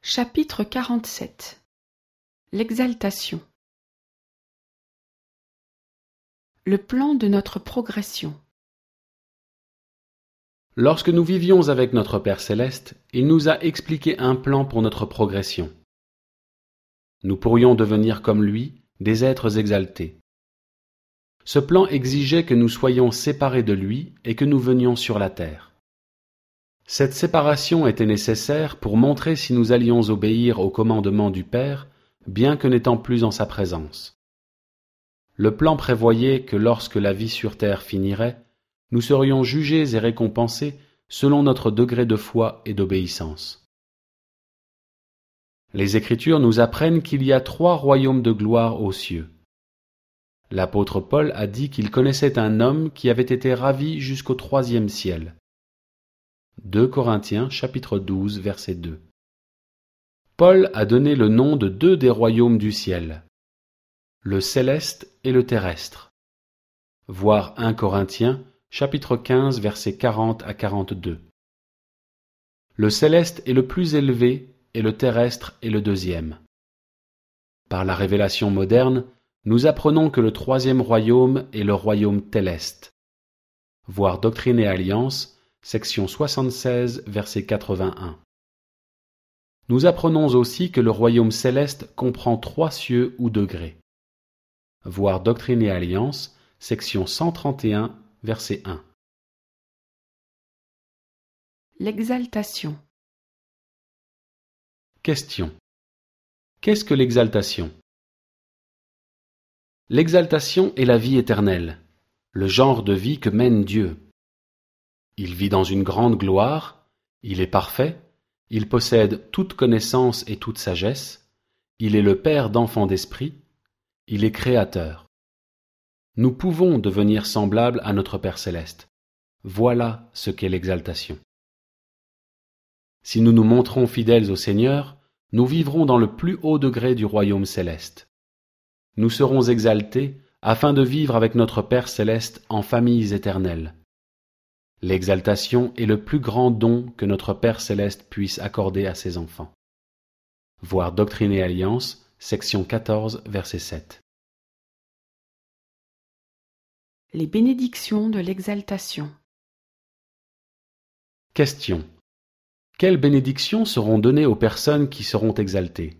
Chapitre 47. L'exaltation. Le plan de notre progression. Lorsque nous vivions avec notre Père Céleste, il nous a expliqué un plan pour notre progression. Nous pourrions devenir comme lui, des êtres exaltés. Ce plan exigeait que nous soyons séparés de lui et que nous venions sur la terre. Cette séparation était nécessaire pour montrer si nous allions obéir au commandement du Père, bien que n'étant plus en sa présence. Le plan prévoyait que lorsque la vie sur terre finirait, nous serions jugés et récompensés selon notre degré de foi et d'obéissance. Les Écritures nous apprennent qu'il y a 3 royaumes de gloire aux cieux. L'apôtre Paul a dit qu'il connaissait un homme qui avait été ravi jusqu'au 3e ciel. 2 Corinthiens chapitre 12 verset 2. Paul a donné le nom de 2 des royaumes du ciel, le céleste et le terrestre. Voir 1 Corinthiens chapitre 15 versets 40 à 42. Le céleste est le plus élevé et le terrestre est le 2e. Par la révélation moderne, nous apprenons que le 3e royaume est le royaume téleste. Voir Doctrine et Alliance, section 76, verset 81. Nous apprenons aussi que le royaume céleste comprend 3 cieux ou degrés. Voir Doctrine et Alliance, section 131, verset 1. L'exaltation. Question. Qu'est-ce que l'exaltation? L'exaltation est la vie éternelle, le genre de vie que mène Dieu. Il vit dans une grande gloire, il est parfait, il possède toute connaissance et toute sagesse, il est le Père d'enfants d'esprit, il est créateur. Nous pouvons devenir semblables à notre Père céleste. Voilà ce qu'est l'exaltation. Si nous nous montrons fidèles au Seigneur, nous vivrons dans le plus haut degré du royaume céleste. Nous serons exaltés afin de vivre avec notre Père céleste en familles éternelles. L'exaltation est le plus grand don que notre Père céleste puisse accorder à ses enfants. Voir Doctrine et Alliance, section 14, verset 7. Les bénédictions de l'exaltation. Question. Quelles bénédictions seront données aux personnes qui seront exaltées?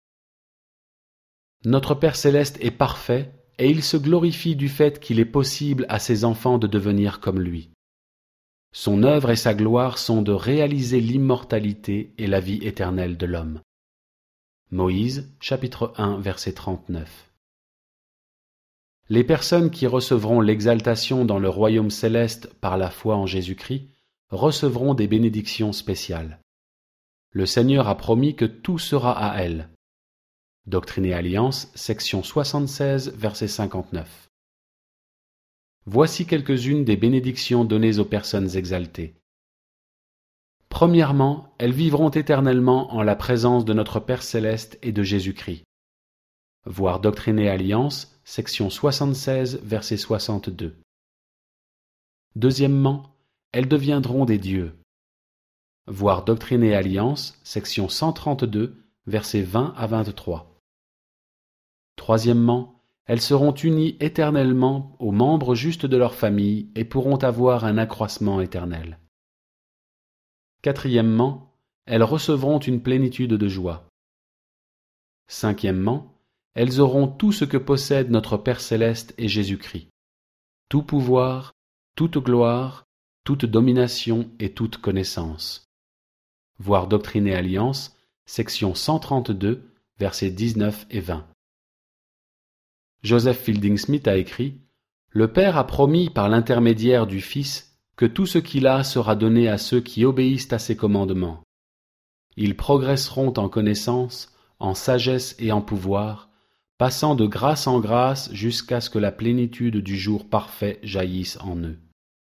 Notre Père céleste est parfait et il se glorifie du fait qu'il est possible à ses enfants de devenir comme lui. Son œuvre et sa gloire sont de réaliser l'immortalité et la vie éternelle de l'homme. Moïse, chapitre 1, verset 39. Les personnes qui recevront l'exaltation dans le royaume céleste par la foi en Jésus-Christ recevront des bénédictions spéciales. Le Seigneur a promis que tout sera à elles. Doctrine et Alliance, section 76, verset 59. Voici quelques-unes des bénédictions données aux personnes exaltées. Premièrement, elles vivront éternellement en la présence de notre Père céleste et de Jésus-Christ. Voir Doctrine et Alliance, section 76, verset 62. Deuxièmement, elles deviendront des dieux. Voir Doctrine et Alliance, section 132, versets 20 à 23. Troisièmement, elles seront unies éternellement aux membres justes de leur famille et pourront avoir un accroissement éternel. Quatrièmement, elles recevront une plénitude de joie. Cinquièmement, elles auront tout ce que possède notre Père céleste et Jésus-Christ. Tout pouvoir, toute gloire, toute domination et toute connaissance. Voir Doctrine et Alliance, section 132, versets 19 et 20. Joseph Fielding Smith a écrit « Le Père a promis par l'intermédiaire du Fils que tout ce qu'il a sera donné à ceux qui obéissent à ses commandements. Ils progresseront en connaissance, en sagesse et en pouvoir, passant de grâce en grâce jusqu'à ce que la plénitude du jour parfait jaillisse en eux. »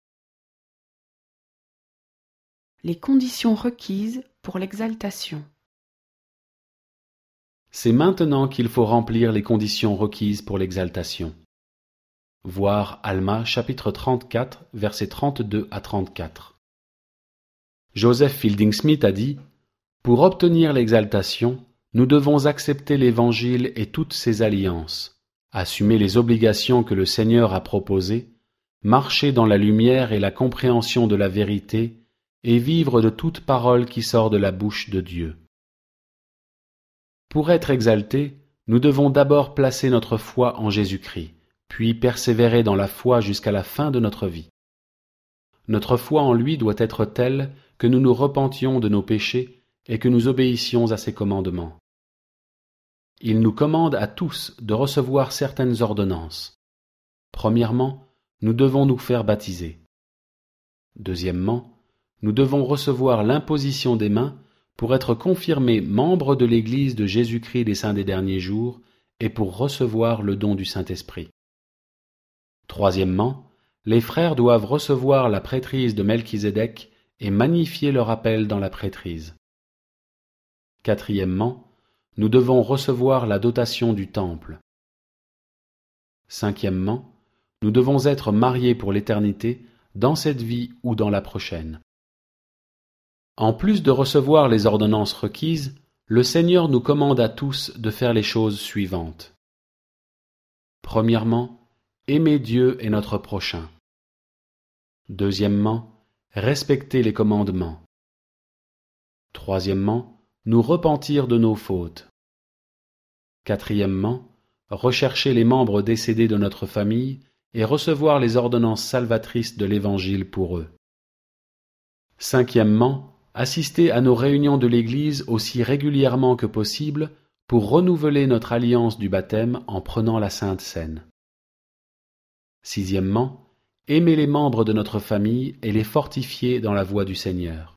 Les conditions requises pour l'exaltation. C'est maintenant qu'il faut remplir les conditions requises pour l'exaltation. Voir Alma chapitre 34, versets 32 à 34. Joseph Fielding Smith a dit Pour obtenir l'exaltation, nous devons accepter l'Évangile et toutes ses alliances, assumer les obligations que le Seigneur a proposées, marcher dans la lumière et la compréhension de la vérité, et vivre de toute parole qui sort de la bouche de Dieu. Pour être exaltés, nous devons d'abord placer notre foi en Jésus-Christ, puis persévérer dans la foi jusqu'à la fin de notre vie. Notre foi en lui doit être telle que nous nous repentions de nos péchés et que nous obéissions à ses commandements. Il nous commande à tous de recevoir certaines ordonnances. Premièrement, nous devons nous faire baptiser. Deuxièmement, nous devons recevoir l'imposition des mains pour être confirmés membres de l'Église de Jésus-Christ des Saints des Derniers Jours et pour recevoir le don du Saint-Esprit. Troisièmement, les frères doivent recevoir la prêtrise de Melchizedek et magnifier leur appel dans la prêtrise. Quatrièmement, nous devons recevoir la dotation du temple. Cinquièmement, nous devons être mariés pour l'éternité dans cette vie ou dans la prochaine. En plus de recevoir les ordonnances requises, le Seigneur nous commande à tous de faire les choses suivantes. Premièrement, aimer Dieu et notre prochain. Deuxièmement, respecter les commandements. Troisièmement, nous repentir de nos fautes. Quatrièmement, rechercher les membres décédés de notre famille et recevoir les ordonnances salvatrices de l'Évangile pour eux. Cinquièmement, assister à nos réunions de l'Église aussi régulièrement que possible pour renouveler notre alliance du baptême en prenant la Sainte Seine. Sixièmement, aimer les membres de notre famille et les fortifier dans la voie du Seigneur.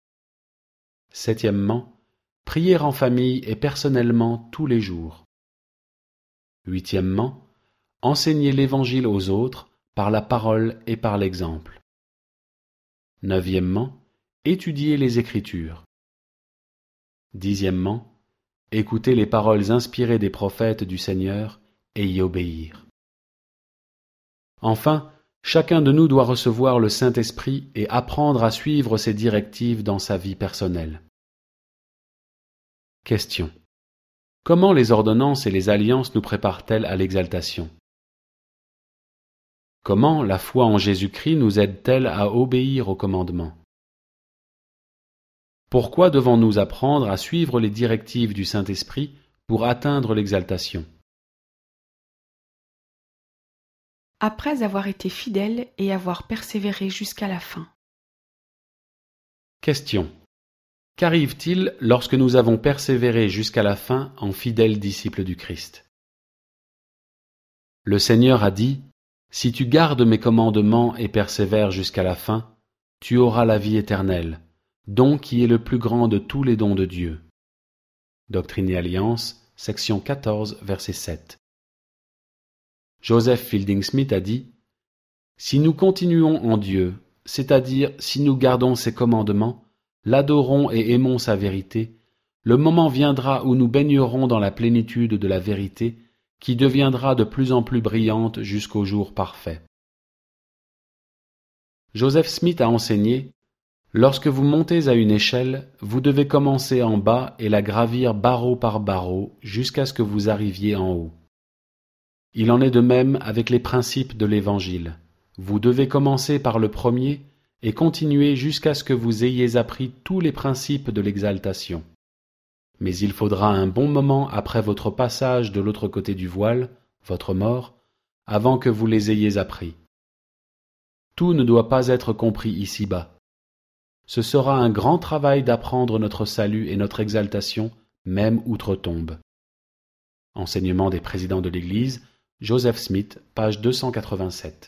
Septièmement, prier en famille et personnellement tous les jours. Huitièmement, enseigner l'Évangile aux autres par la parole et par l'exemple. Neuvièmement, étudier les Écritures. Dixièmement, écouter les paroles inspirées des prophètes du Seigneur et y obéir. Enfin, chacun de nous doit recevoir le Saint-Esprit et apprendre à suivre ses directives dans sa vie personnelle. Question. Comment les ordonnances et les alliances nous préparent-elles à l'exaltation? Comment la foi en Jésus-Christ nous aide-t-elle à obéir aux commandements? Pourquoi devons-nous apprendre à suivre les directives du Saint-Esprit pour atteindre l'exaltation? Après avoir été fidèle et avoir persévéré jusqu'à la fin. Question. Qu'arrive-t-il lorsque nous avons persévéré jusqu'à la fin en fidèles disciples du Christ? Le Seigneur a dit: « Si tu gardes mes commandements et persévères jusqu'à la fin, tu auras la vie éternelle, don qui est le plus grand de tous les dons de Dieu. » Doctrine et Alliance, section 14, verset 7. Joseph Fielding Smith a dit: « Si nous continuons en Dieu, c'est-à-dire si nous gardons ses commandements, l'adorons et aimons sa vérité, le moment viendra où nous baignerons dans la plénitude de la vérité qui deviendra de plus en plus brillante jusqu'au jour parfait. » Joseph Smith a enseigné: « Lorsque vous montez à une échelle, vous devez commencer en bas et la gravir barreau par barreau jusqu'à ce que vous arriviez en haut. Il en est de même avec les principes de l'Évangile. Vous devez commencer par le premier et continuer jusqu'à ce que vous ayez appris tous les principes de l'exaltation. Mais il faudra un bon moment après votre passage de l'autre côté du voile, votre mort, avant que vous les ayez appris. Tout ne doit pas être compris ici-bas. Ce sera un grand travail d'apprendre notre salut et notre exaltation, même outre-tombe. » Enseignement des présidents de l'Église, Joseph Smith, page 287.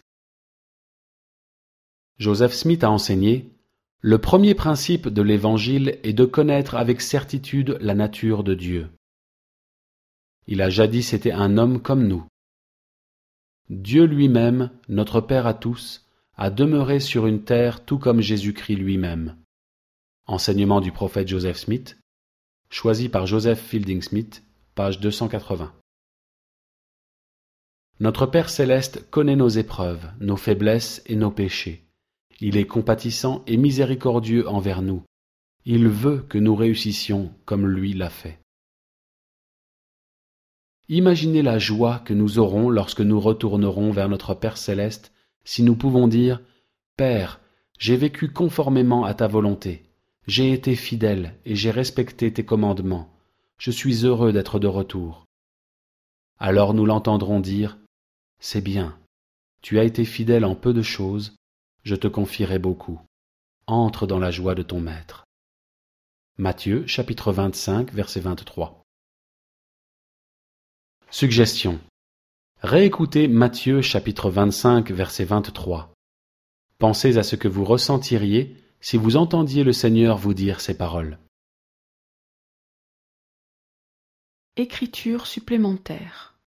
Joseph Smith a enseigné: « Le premier principe de l'Évangile est de connaître avec certitude la nature de Dieu. Il a jadis été un homme comme nous. Dieu lui-même, notre Père à tous, a demeuré sur une terre tout comme Jésus-Christ lui-même. » Enseignement du prophète Joseph Smith, choisi par Joseph Fielding Smith, page 280. Notre Père céleste connaît nos épreuves, nos faiblesses et nos péchés. Il est compatissant et miséricordieux envers nous. Il veut que nous réussissions comme lui l'a fait. Imaginez la joie que nous aurons lorsque nous retournerons vers notre Père céleste si nous pouvons dire « Père, j'ai vécu conformément à ta volonté, j'ai été fidèle et j'ai respecté tes commandements, je suis heureux d'être de retour. » Alors nous l'entendrons dire « C'est bien, tu as été fidèle en peu de choses, je te confierai beaucoup. Entre dans la joie de ton Maître. » Matthieu, chapitre 25, verset 23. Suggestion. Réécoutez Matthieu, chapitre 25, verset 23. Pensez à ce que vous ressentiriez si vous entendiez le Seigneur vous dire ces paroles. Écriture supplémentaire.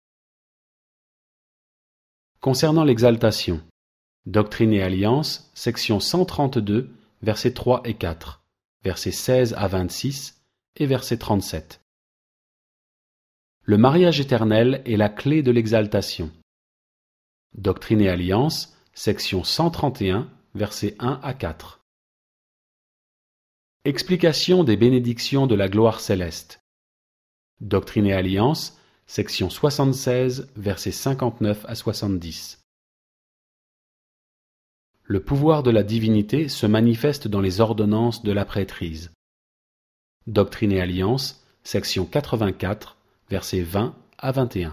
Concernant l'exaltation, Doctrine et Alliance, section 132, versets 3 et 4, versets 16 à 26 et verset 37. Le mariage éternel est la clé de l'exaltation. Doctrine et Alliance, section 131, versets 1 à 4. Explication des bénédictions de la gloire céleste. Doctrine et Alliance, section 76, versets 59 à 70. Le pouvoir de la divinité se manifeste dans les ordonnances de la prêtrise. Doctrine et Alliance, section 84, versets 20 à 21.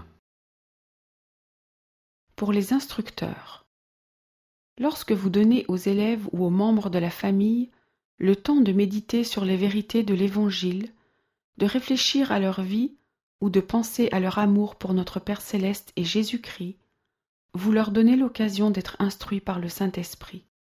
Pour les instructeurs. Lorsque vous donnez aux élèves ou aux membres de la famille le temps de méditer sur les vérités de l'Évangile, de réfléchir à leur vie ou de penser à leur amour pour notre Père céleste et Jésus-Christ, vous leur donnez l'occasion d'être instruits par le Saint-Esprit.